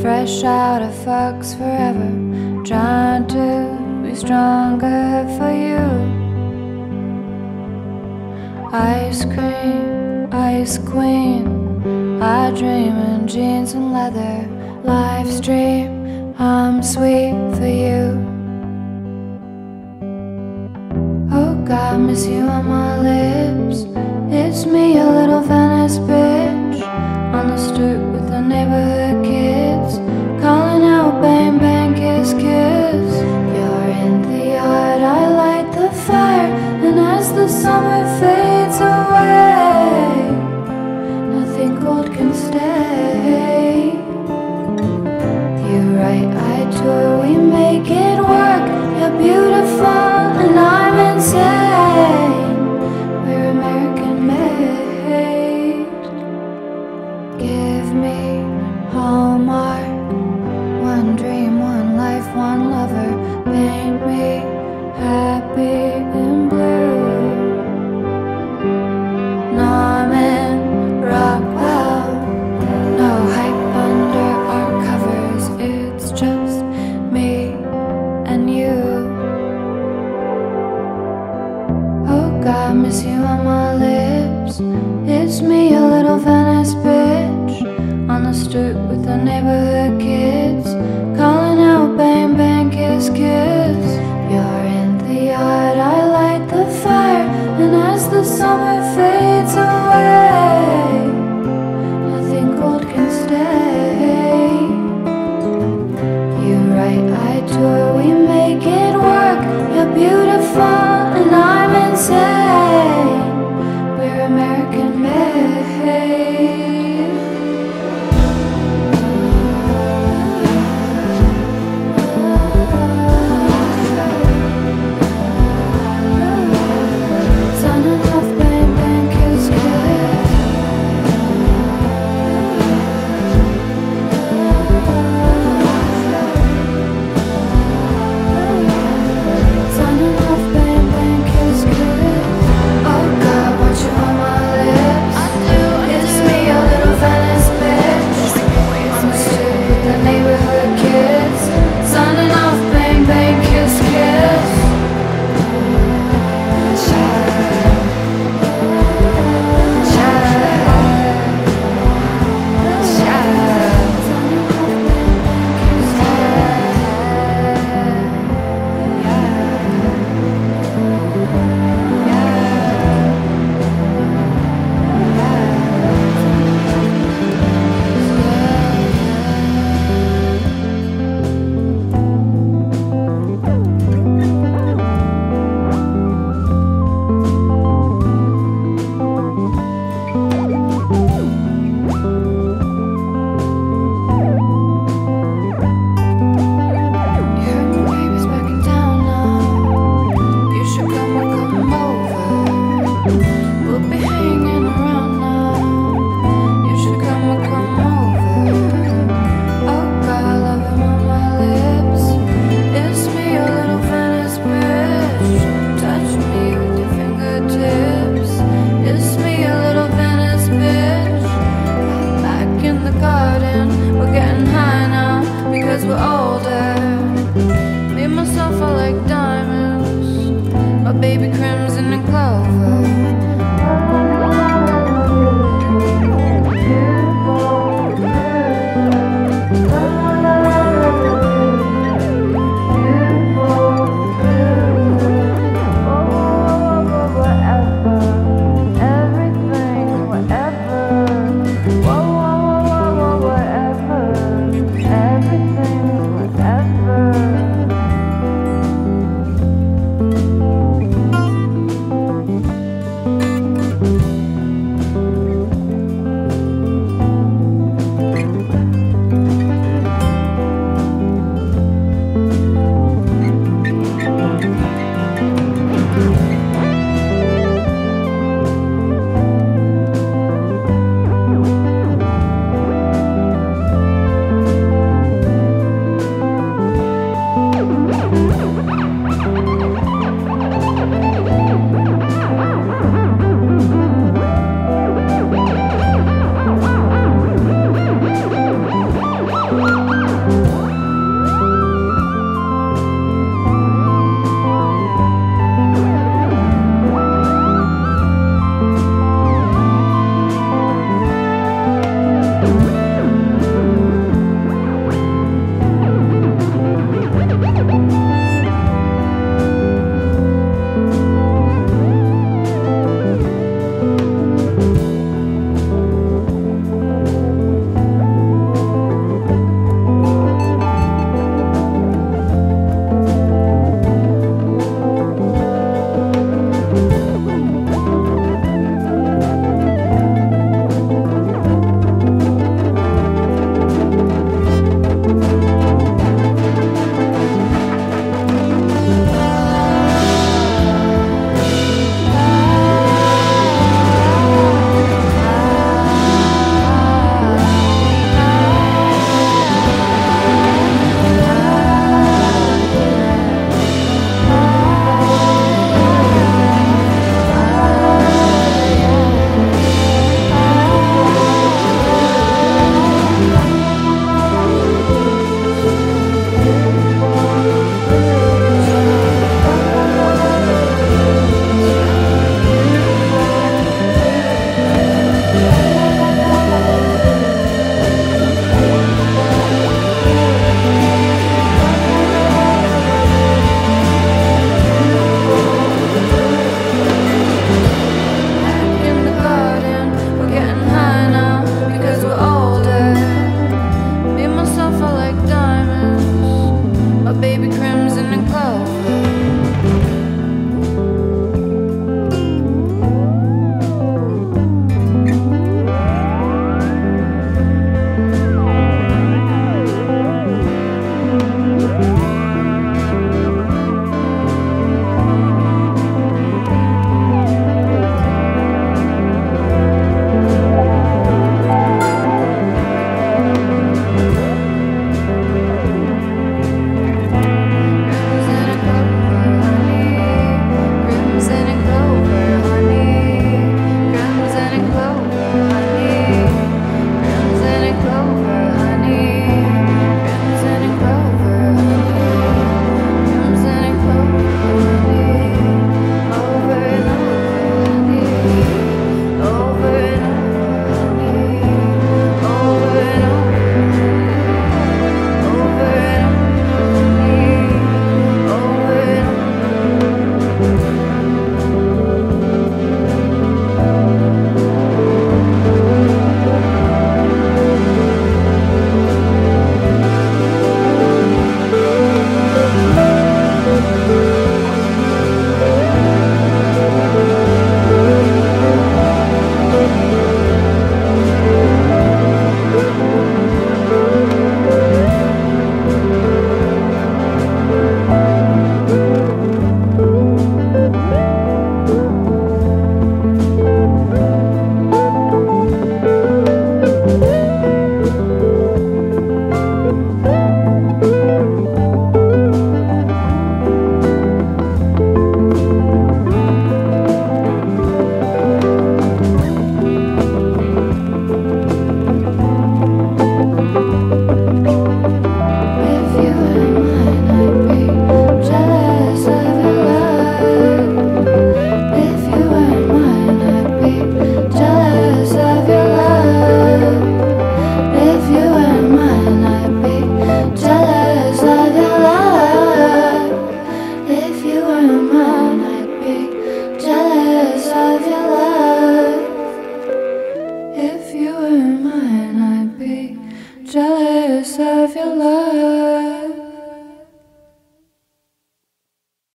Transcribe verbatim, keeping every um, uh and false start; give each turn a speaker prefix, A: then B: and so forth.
A: fresh out of Fox forever, trying to be stronger for you. Ice cream, ice queen, I dream in jeans and leather. Life's dream, I'm sweet for you. Oh God, miss you on my lips. It's me, a little Venice bitch, on the stoop with the neighborhood kids, calling out bang bang kiss kiss. You're in the yard, I light the fire, and as the summer fades away, nothing cold can stay. You're right, I tour, we make it work. You're beautiful and I'm insane. We're American made. Give me Hallmark, one dream, one life, one lover. Paint me happy and blue. Norman Rockwell, no hype under our covers. It's just me and you. Oh God, miss you on my lips. It's me, a little Venice bitch, on the stoop with the neighborhood kids, calling out bang bang kiss kiss. You're in the yard, I light the fire, and as the summer fades away, nothing cold can stay. You're right, I tour, we make it work. You're beautiful and I'm insane. We're American made. Son enough, baby. baby crimson and clover. If you were mine, I'd be jealous of your love.